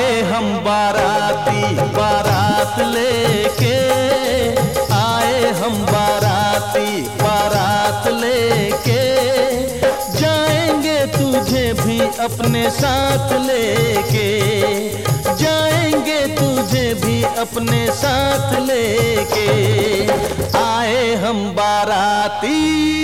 हम बाराती बारात लेके आए, हम बाराती बारात लेके जाएंगे तुझे भी अपने साथ लेके, जाएंगे तुझे भी अपने साथ लेके, आए हम बाराती,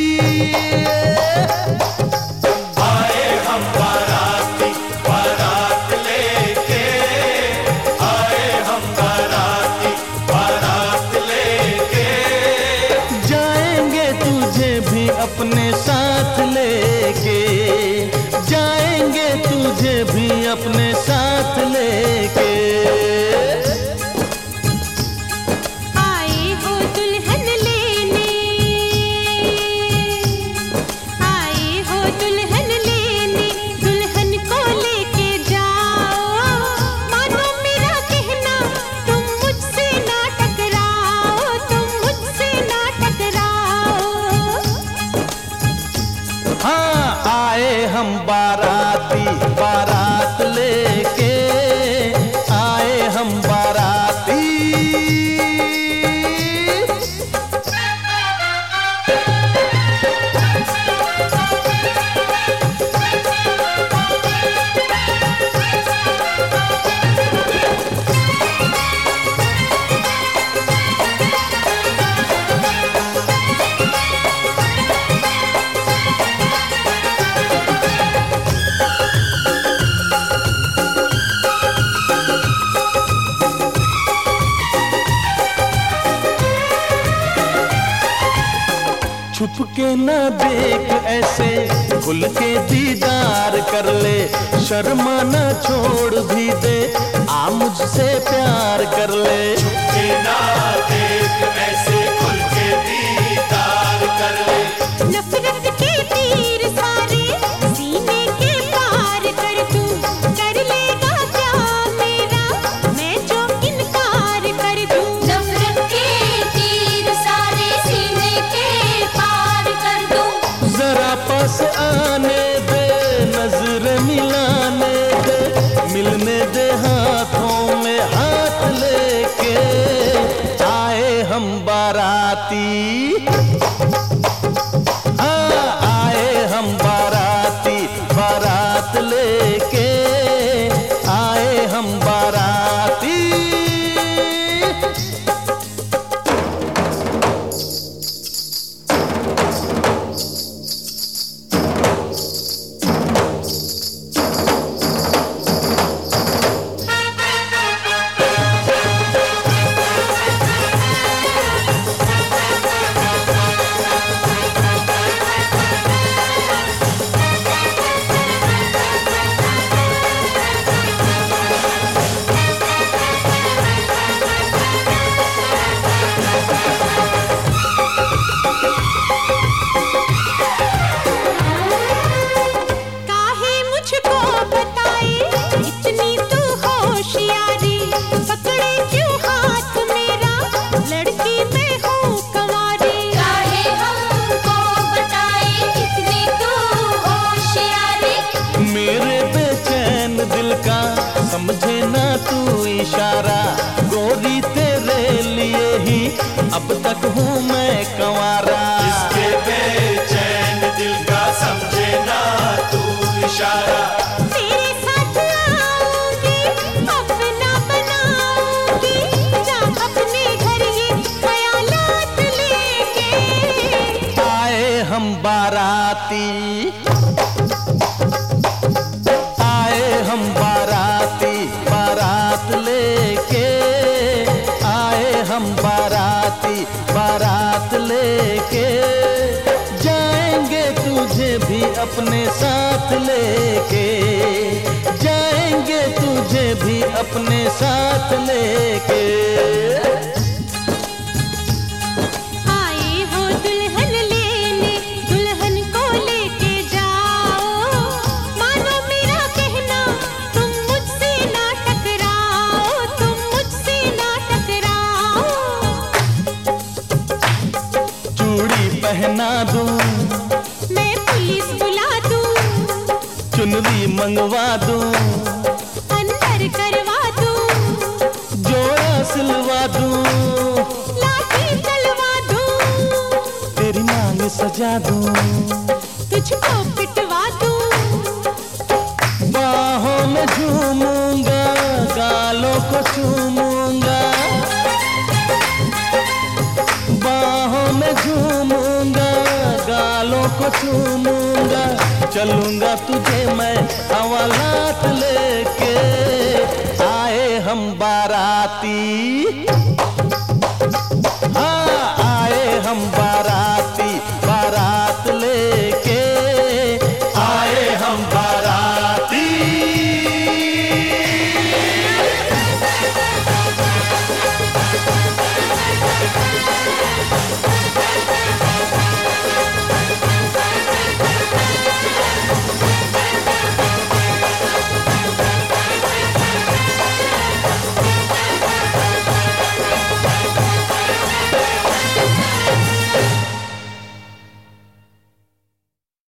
आए हम बाराती बारात लेके, आए हम बाराती बारात लेके, जाएंगे तुझे भी अपने साथ लेके, जाएंगे तुझे भी अपने साथ लेके। आए हो दुल्हन लेने, आए हो दुल्हन लेने, दुल्हन को लेके जाओ, मानो मेरा कहना तुम मुझसे ना टकराओ, तुम मुझसे ना टकराओ। हाँ आए हम बाराती बारात लेके, आए हम बाराती। छुप के न देख ऐसे, खुल के दीदार कर ले, शर्मा न छोड़ भी दे, आ मुझसे प्यार कर ले। के ना देख ऐसे खुल के दीदार कर ले, नफरत के तीर सारे सीने के पार कर दूं, कर लेगा क्या मेरा मैं जो इनकार कर दूं। नफरत के तीर सारे सीने के पार कर दूं। जरा पास आने दे, नजर मिलाने दे, मिलने दे हाथों में हाथ लेके, आए हम बाराती, हाँ आए हम बाराती बारात लेके, आए हम बाराती। काहे मुझको बताए इतनी तू होशियारी, पकड़े क्यों हाथ मेरा लड़की मैं हूँ कंवारी। काहे हमको बताए इतनी तू होशियारी, मेरे बेचैन दिल का समझे ना तू इशारा, गोरी तेरे लिए ही अब तक हूँ मैं कंवारा। इसके बेचैन दिल का समझे ना तू इशारा, तेरे साथ आऊंगी अपना बनाऊंगी, जा अपने घर ये ख्यालात लेके। आए हम बाराती, आए हम बाराती बारात लेके, आए हम बाराती बारात लेके, जाएंगे तुझे भी अपने साथ लेके, जाएंगे तुझे भी अपने साथ लेके। आए हो दुल्हन लेने, दुल्हन को लेके जाओ, मानो मेरा कहना तुम मुझसे ना टकराओ, तुम मुझसे ना टकराओ। चूड़ी पहना दूं, मैं पुलिस बुला दूं, चुनरी मंगवा दूं, अंदर करवा सजा दूं, तुझको पिटवा दूं, बाहों में झूमूंगा, गालों को चूमूंगा, बाहों में झूमूंगा, गालों को चूमूंगा, चलूंगा तुझे मैं हवालात लेके, आए हम बाराती।